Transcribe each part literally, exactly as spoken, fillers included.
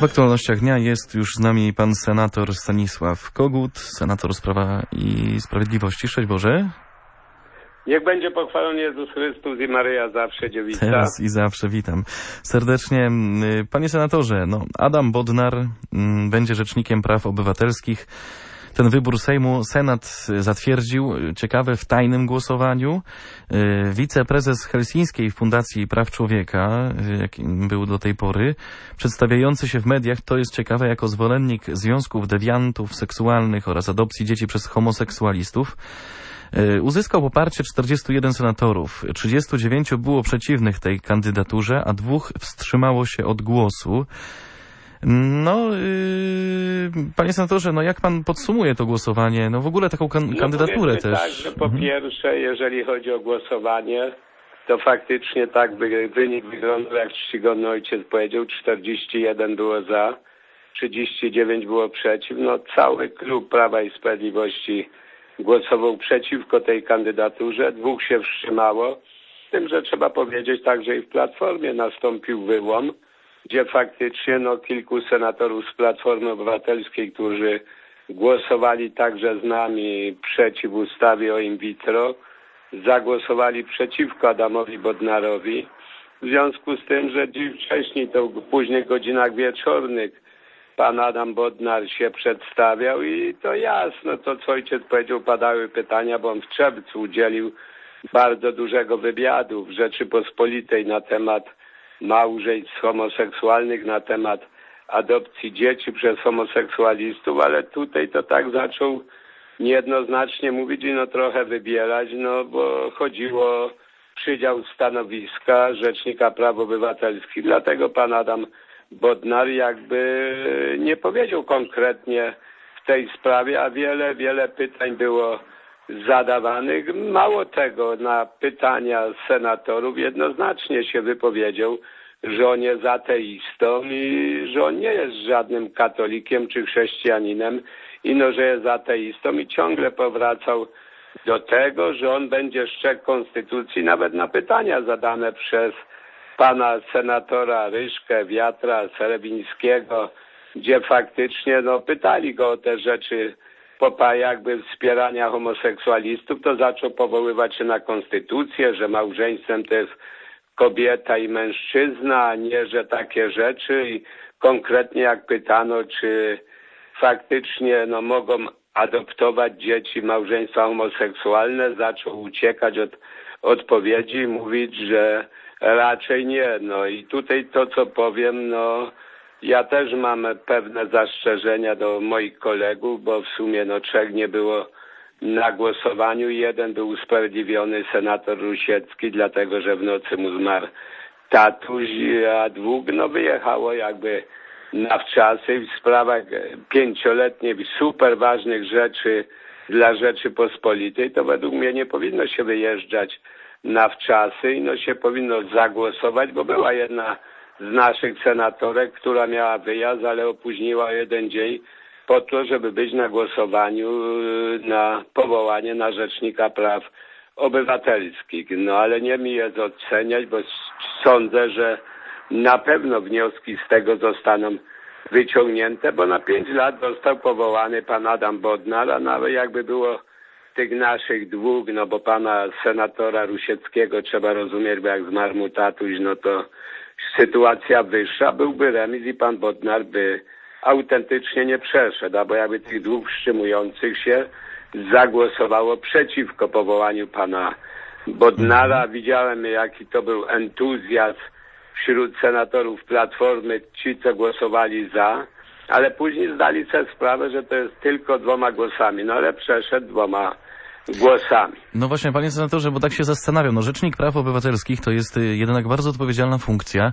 W aktualnościach dnia jest już z nami pan senator Stanisław Kogut, senator z Prawa i Sprawiedliwości. Szczęść Boże. Niech będzie pochwalony Jezus Chrystus i Maryja zawsze dziewica. Teraz i zawsze witam serdecznie. Panie senatorze, no Adam Bodnar m, będzie rzecznikiem praw obywatelskich. Ten wybór Sejmu Senat zatwierdził, ciekawe, w tajnym głosowaniu. Wiceprezes Helsińskiej Fundacji Praw Człowieka, jakim był do tej pory, przedstawiający się w mediach, to jest ciekawe, jako zwolennik związków dewiantów seksualnych oraz adopcji dzieci przez homoseksualistów, uzyskał poparcie czterdziestu jeden senatorów. trzydziestu dziewięciu było przeciwnych tej kandydaturze, a dwóch wstrzymało się od głosu. No, yy, panie senatorze, no jak pan podsumuje to głosowanie? No w ogóle taką kan no kandydaturę też. Tak, że po mhm. pierwsze, jeżeli chodzi o głosowanie, to faktycznie tak by, wynik wyglądał, jak czcigodny ojciec powiedział, czterdzieści jeden było za, trzydzieści dziewięć było przeciw. No cały klub Prawa i Sprawiedliwości głosował przeciwko tej kandydaturze, dwóch się wstrzymało. Z tym, że trzeba powiedzieć także i w Platformie nastąpił wyłom, gdzie faktycznie no, kilku senatorów z Platformy Obywatelskiej, którzy głosowali także z nami przeciw ustawie o in vitro, zagłosowali przeciwko Adamowi Bodnarowi. W związku z tym, że dziś wcześniej, to w późnych godzinach wieczornych, pan Adam Bodnar się przedstawiał i to jasno, to co ojciec powiedział, padały pytania, bo on w czerwcu udzielił bardzo dużego wywiadu w Rzeczypospolitej na temat małżeństw homoseksualnych, na temat adopcji dzieci przez homoseksualistów, ale tutaj to tak zaczął niejednoznacznie mówić i no trochę wybierać, no bo chodziło o przydział stanowiska Rzecznika Praw Obywatelskich, dlatego pan Adam Bodnar jakby nie powiedział konkretnie w tej sprawie, a wiele, wiele pytań było zadawanych. Mało tego, na pytania senatorów jednoznacznie się wypowiedział, że on jest ateistą i że on nie jest żadnym katolikiem czy chrześcijaninem, i no, że jest ateistą i ciągle powracał do tego, że on będzie strzegł konstytucji, nawet na pytania zadane przez pana senatora Ryszkę, Wiatra, Serebińskiego, gdzie faktycznie no, pytali go o te rzeczy popa jakby wspierania homoseksualistów, to zaczął powoływać się na konstytucję, że małżeństwem to jest kobieta i mężczyzna, a nie, że takie rzeczy. I konkretnie jak pytano, czy faktycznie no, mogą adoptować dzieci małżeństwa homoseksualne, zaczął uciekać od odpowiedzi i mówić, że raczej nie. No i tutaj to, co powiem, no ja też mam pewne zastrzeżenia do moich kolegów, bo w sumie no trzech nie było na głosowaniu. Jeden był usprawiedliwiony, senator Rusiecki, dlatego że w nocy mu zmarł tatuś, a dwóch no wyjechało jakby na wczasy w sprawach pięcioletnich, super ważnych rzeczy dla Rzeczypospolitej. To według mnie nie powinno się wyjeżdżać na wczasy i no się powinno zagłosować, bo była jedna z naszych senatorek, która miała wyjazd, ale opóźniła jeden dzień po to, żeby być na głosowaniu na powołanie na Rzecznika Praw Obywatelskich. No ale nie mi jest oceniać, bo sądzę, że na pewno wnioski z tego zostaną wyciągnięte, bo na pięć lat został powołany pan Adam Bodnar, a nawet jakby było tych naszych dwóch, no bo pana senatora Rusieckiego trzeba rozumieć, bo jak zmarł mu tatuś, no to sytuacja wyższa, byłby remis i pan Bodnar by autentycznie nie przeszedł, bo jakby tych dwóch wstrzymujących się zagłosowało przeciwko powołaniu pana Bodnara. Widziałem, jaki to był entuzjazm wśród senatorów Platformy, ci, co głosowali za, ale później zdali sobie sprawę, że to jest tylko dwoma głosami, no ale przeszedł dwoma głosami. No właśnie, panie senatorze, bo tak się zastanawiam, no Rzecznik Praw Obywatelskich to jest jednak bardzo odpowiedzialna funkcja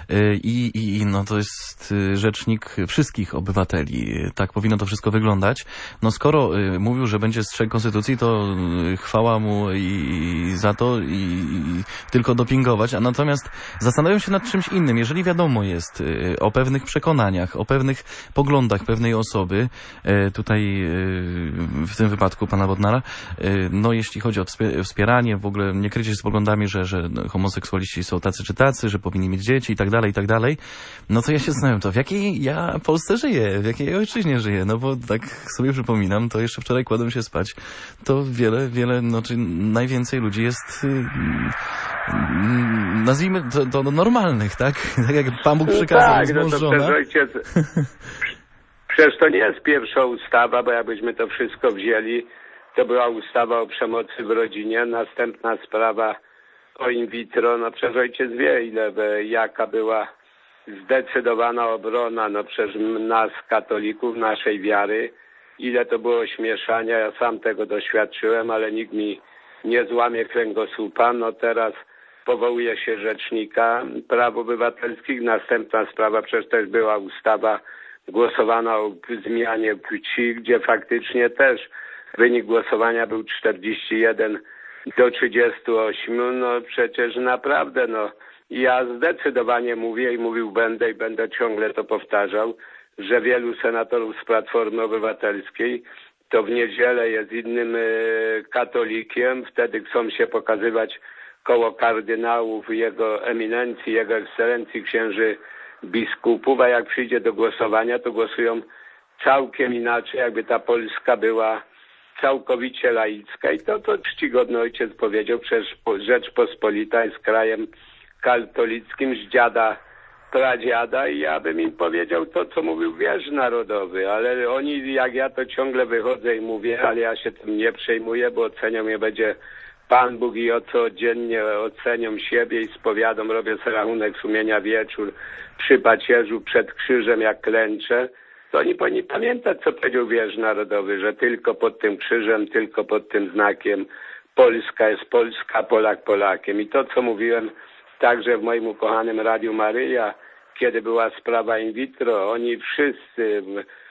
i, i no to jest rzecznik wszystkich obywateli. Tak powinno to wszystko wyglądać. No skoro mówił, że będzie strzegł konstytucji, to chwała mu i za to i, i tylko dopingować. A natomiast zastanawiam się nad czymś innym. Jeżeli wiadomo jest o pewnych przekonaniach, o pewnych poglądach pewnej osoby, tutaj w tym wypadku pana Bodnara, no jeśli chodzi o wspieranie, w ogóle nie krycie się z poglądami, że, że homoseksualiści są tacy czy tacy, że powinni mieć dzieci i tak dalej, i tak dalej, no to ja się zastanawiam, to w jakiej ja Polsce żyję, w jakiej ojczyźnie żyję, no bo tak sobie przypominam, to jeszcze wczoraj kładłem się spać, to wiele, wiele, no czy najwięcej ludzi jest, nazwijmy to, to normalnych, tak? Tak jak Pan Bóg przykazał, tak, no to przecież ojciec, przecież to nie jest pierwsza ustawa, bo jakbyśmy to wszystko wzięli, to była ustawa o przemocy w rodzinie, następna sprawa o in vitro, no przecież ojciec wie, ile, jaka była zdecydowana obrona, no przecież nas, katolików, naszej wiary, ile to było śmieszania, ja sam tego doświadczyłem, ale nikt mi nie złamie kręgosłupa, no teraz powołuje się Rzecznika Praw Obywatelskich, następna sprawa, przecież też była ustawa głosowana o zmianie płci, gdzie faktycznie też wynik głosowania był czterdzieści jeden do trzydziestu ośmiu, no przecież naprawdę, no ja zdecydowanie mówię i mówił będę i będę ciągle to powtarzał, że wielu senatorów z Platformy Obywatelskiej to w niedzielę jest innym y, katolikiem, wtedy chcą się pokazywać koło kardynałów, jego eminencji, jego ekscelencji księży biskupów, a jak przyjdzie do głosowania, to głosują całkiem inaczej, jakby ta Polska była całkowicie laicka. I to, to czcigodny ojciec powiedział, przecież Rzeczpospolita jest krajem katolickim z dziada, pradziada i ja bym im powiedział to, co mówił wiersz narodowy, ale oni, jak ja to ciągle wychodzę i mówię, ale ja się tym nie przejmuję, bo ocenią mnie będzie Pan Bóg i o co dziennie ocenią siebie i spowiadam, robię sobie rachunek sumienia wieczór przy pacierzu przed krzyżem jak klęczę, to oni powinni pamiętać, co powiedział wiersz narodowy, że tylko pod tym krzyżem, tylko pod tym znakiem Polska jest Polska, Polak Polakiem. I to, co mówiłem także w moim ukochanym Radiu Maryja, kiedy była sprawa in vitro, oni wszyscy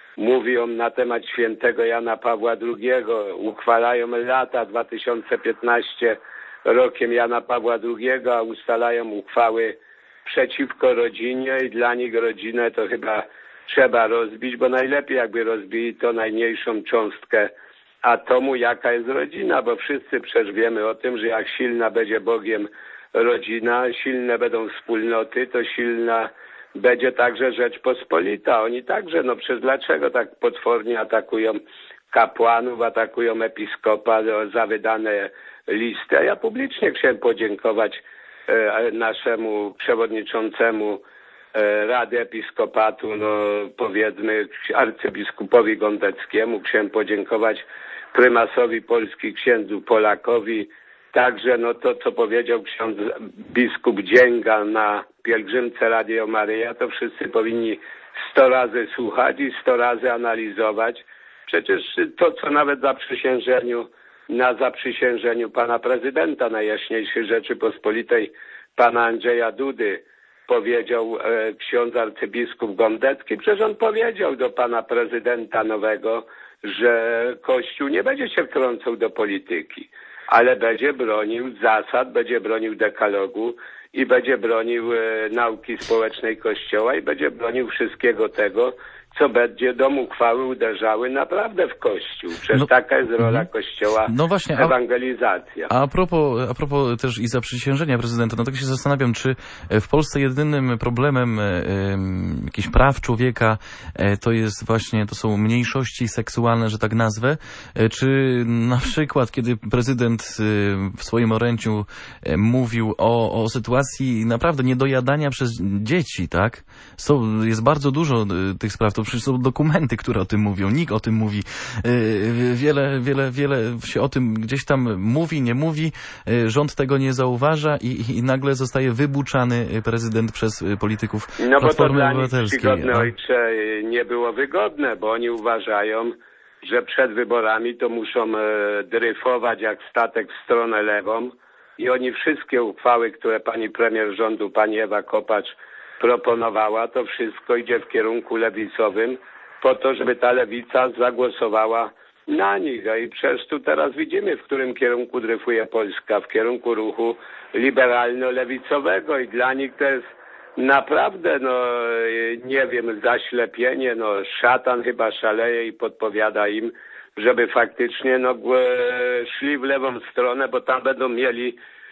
mówią na temat świętego Jana Pawła drugiego, uchwalają lata dwa tysiące piętnaście rokiem Jana Pawła drugiego, a ustalają uchwały przeciwko rodzinie i dla nich rodzinę to chyba trzeba rozbić, bo najlepiej jakby rozbili to najmniejszą cząstkę atomu, jaka jest rodzina, bo wszyscy przecież wiemy o tym, że jak silna będzie Bogiem rodzina, silne będą wspólnoty, to silna będzie także Rzeczpospolita. Oni także, no przecież dlaczego tak potwornie atakują kapłanów, atakują episkopa za wydane listy. A ja publicznie chciałem podziękować e, naszemu przewodniczącemu e, Rady Episkopatu, no powiedzmy arcybiskupowi Gondeckiemu. Chciałem podziękować prymasowi Polski, księdzu Polakowi. Także no to, co powiedział ksiądz biskup Dzięga na pielgrzymce Radio Maryja, to wszyscy powinni sto razy słuchać i sto razy analizować. Przecież to, co nawet zaprzysiężeniu, na zaprzysiężeniu pana prezydenta Najjaśniejszej Rzeczypospolitej, pana Andrzeja Dudy, powiedział e, ksiądz arcybiskup Gondecki. Przecież on powiedział do pana prezydenta nowego, że Kościół nie będzie się wtrącał do polityki, ale będzie bronił zasad, będzie bronił dekalogu i będzie bronił e, nauki społecznej Kościoła i będzie bronił wszystkiego tego, co będzie do uchwały uderzały naprawdę w Kościół. Przecież no, taka jest rola Kościoła, no właśnie, ewangelizacja. A, a, propos, a propos też i zaprzysiężenia prezydenta, no tak się zastanawiam, czy w Polsce jedynym problemem e, jakichś praw człowieka e, to jest właśnie, to są mniejszości seksualne, że tak nazwę, e, czy na przykład, kiedy prezydent e, w swoim orędziu e, mówił o, o sytuacji naprawdę niedojadania przez dzieci, tak? Są, jest bardzo dużo e, tych spraw, to przecież są dokumenty, które o tym mówią, nikt o tym mówi. Wiele, wiele, wiele się o tym gdzieś tam mówi, nie mówi, rząd tego nie zauważa i, i nagle zostaje wybuczany prezydent przez polityków no Platformy Obywatelskiej. No bo to dla nich, czcigodny ojcze, nie było wygodne, bo oni uważają, że przed wyborami to muszą dryfować jak statek w stronę lewą i oni wszystkie uchwały, które pani premier rządu, pani Ewa Kopacz proponowała, to wszystko idzie w kierunku lewicowym po to, żeby ta lewica zagłosowała na nich. I przecież tu teraz widzimy, w którym kierunku dryfuje Polska, w kierunku ruchu liberalno-lewicowego i dla nich to jest naprawdę, no nie wiem, zaślepienie, no szatan chyba szaleje i podpowiada im, żeby faktycznie no, szli w lewą stronę, bo tam będą mieli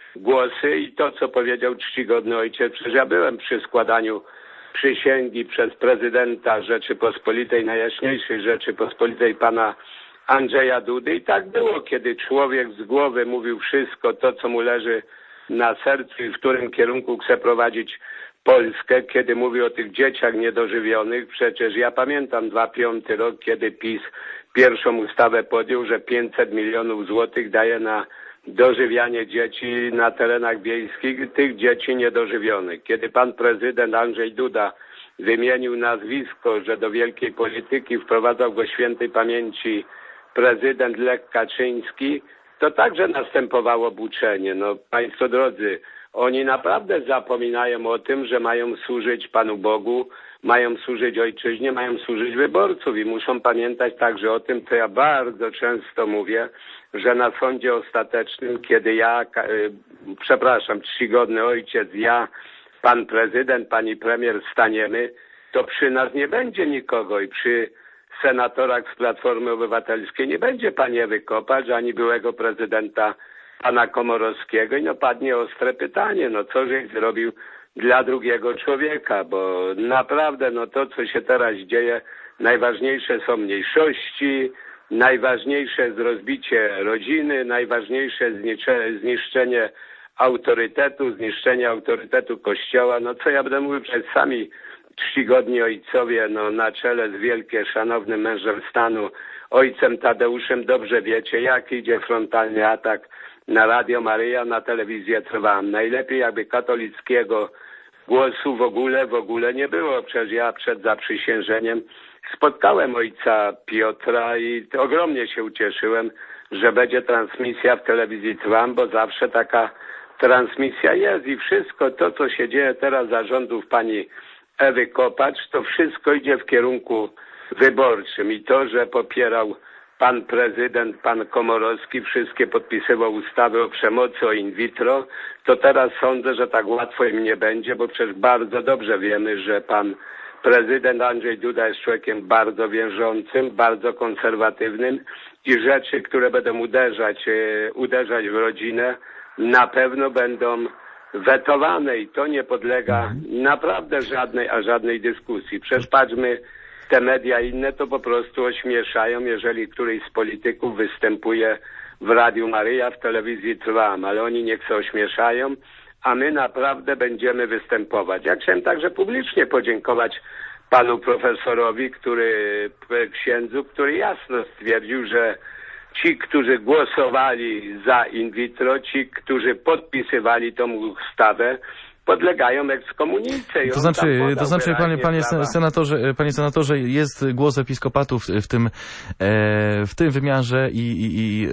głosy i to, co powiedział czcigodny ojciec, przecież ja byłem przy składaniu przysięgi przez prezydenta Rzeczypospolitej, Najjaśniejszej Rzeczypospolitej, pana Andrzeja Dudy i tak było, kiedy człowiek z głowy mówił wszystko to, co mu leży na sercu i w którym kierunku chce prowadzić Polskę, kiedy mówi o tych dzieciach niedożywionych. Przecież ja pamiętam dwa tysiące piąty rok, kiedy PiS pierwszą ustawę podjął, że pięćset milionów złotych daje na dożywianie dzieci na terenach wiejskich, tych dzieci niedożywionych. Kiedy pan prezydent Andrzej Duda wymienił nazwisko, że do wielkiej polityki wprowadzał go świętej pamięci prezydent Lech Kaczyński, to także następowało buczenie. No państwo drodzy, oni naprawdę zapominają o tym, że mają służyć Panu Bogu, mają służyć ojczyźnie, mają służyć wyborców i muszą pamiętać także o tym, co ja bardzo często mówię, że na sądzie ostatecznym, kiedy ja, przepraszam, czcigodny ojciec, ja, pan prezydent, pani premier staniemy, to przy nas nie będzie nikogo i przy senatorach z Platformy Obywatelskiej nie będzie pani Ewy Kopacz, ani byłego prezydenta pana Komorowskiego i no padnie ostre pytanie, no co żeś zrobił dla drugiego człowieka, bo naprawdę no to, co się teraz dzieje, najważniejsze są mniejszości, najważniejsze jest rozbicie rodziny, najważniejsze zniszczenie autorytetu, zniszczenie autorytetu Kościoła. No co ja będę mówił, przecież sami czcigodni ojcowie, no na czele z wielkie, szanownym mężem stanu, ojcem Tadeuszem, dobrze wiecie, jak idzie frontalny atak na Radio Maryja, na telewizję Trwam. Najlepiej jakby katolickiego głosu w ogóle, w ogóle nie było. Przecież ja przed zaprzysiężeniem spotkałem ojca Piotra i ogromnie się ucieszyłem, że będzie transmisja w telewizji Trwam, bo zawsze taka transmisja jest i wszystko to, co się dzieje teraz za rządów pani Ewy Kopacz, to wszystko idzie w kierunku wyborczym i to, że popierał pan prezydent, pan Komorowski, wszystkie podpisywał ustawy o przemocy, o in vitro, to teraz sądzę, że tak łatwo im nie będzie, bo przecież bardzo dobrze wiemy, że pan prezydent Andrzej Duda jest człowiekiem bardzo wierzącym, bardzo konserwatywnym i rzeczy, które będą uderzać, uderzać w rodzinę, na pewno będą wetowane i to nie podlega naprawdę żadnej, a żadnej dyskusji. Przecież patrzmy, te media inne to po prostu ośmieszają, jeżeli któryś z polityków występuje w Radiu Maryja, w telewizji Trwam, ale oni niech się ośmieszają, a my naprawdę będziemy występować. Ja chciałem także publicznie podziękować panu profesorowi, który, księdzu, który jasno stwierdził, że ci, którzy głosowali za in vitro, ci, którzy podpisywali tą ustawę, podlegają ekskomunice. To znaczy, to znaczy panie, panie senatorze, panie senatorze, jest głos episkopatu w, w tym e, w tym wymiarze i, i, i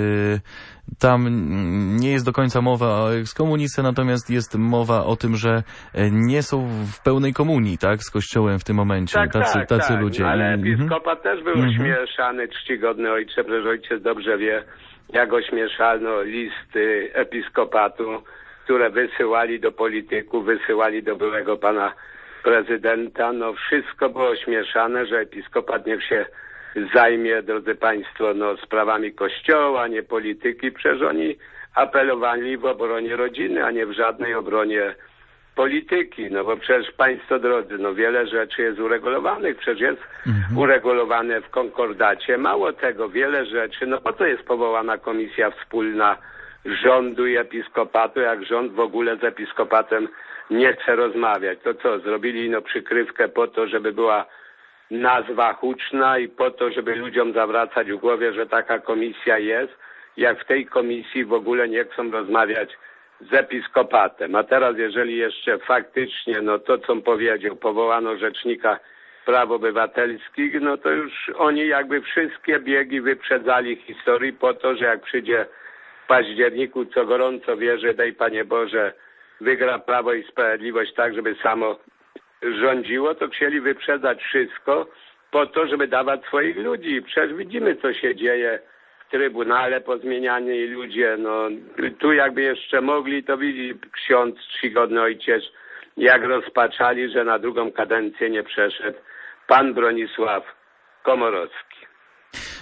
e, tam nie jest do końca mowa o ekskomunice, natomiast jest mowa o tym, że nie są w pełnej komunii, tak, z Kościołem w tym momencie, tak, tacy, tak, tacy tak. ludzie. No, ale mhm. episkopat też był mhm. ośmieszany, czcigodny ojcze, przecież ojciec dobrze wie, jak ośmieszano listy episkopatu, które wysyłali do polityków, wysyłali do byłego pana prezydenta. No wszystko było ośmieszane, że episkopat niech się zajmie, drodzy państwo, no sprawami Kościoła, nie polityki. Przecież oni apelowali w obronie rodziny, a nie w żadnej obronie polityki. No bo przecież państwo drodzy, no wiele rzeczy jest uregulowanych. Przecież jest mhm. uregulowane w konkordacie. Mało tego, wiele rzeczy, no po to jest powołana komisja wspólna rządu i episkopatu, jak rząd w ogóle z episkopatem nie chce rozmawiać. To co, zrobili no przykrywkę po to, żeby była nazwa huczna i po to, żeby ludziom zawracać w głowie, że taka komisja jest, jak w tej komisji w ogóle nie chcą rozmawiać z episkopatem. A teraz, jeżeli jeszcze faktycznie, no to co powiedział, powołano rzecznika praw obywatelskich, no to już oni jakby wszystkie biegi wyprzedzali historii po to, że jak przyjdzie w październiku, co gorąco wierzę, daj Panie Boże, wygra Prawo i Sprawiedliwość tak, żeby samo rządziło, to chcieli wyprzedzać wszystko po to, żeby dawać swoich ludzi. Przecież widzimy, co się dzieje w Trybunale, pozmieniani ludzie. No, tu jakby jeszcze mogli, to widzi ksiądz, czcigodny ojciec, jak rozpaczali, że na drugą kadencję nie przeszedł pan Bronisław Komorowski.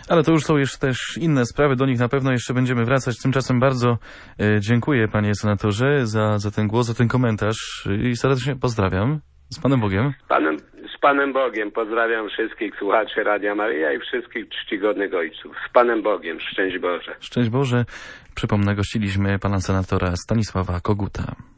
Ale to już są jeszcze też inne sprawy, do nich na pewno jeszcze będziemy wracać. Tymczasem bardzo e, dziękuję, panie senatorze, za, za ten głos, za ten komentarz i serdecznie pozdrawiam. Z Panem Bogiem. Z Panem, z Panem Bogiem. Pozdrawiam wszystkich słuchaczy Radia Maryja i wszystkich czcigodnych ojców. Z Panem Bogiem. Szczęść Boże. Szczęść Boże. Przypomnę, gościliśmy pana senatora Stanisława Koguta.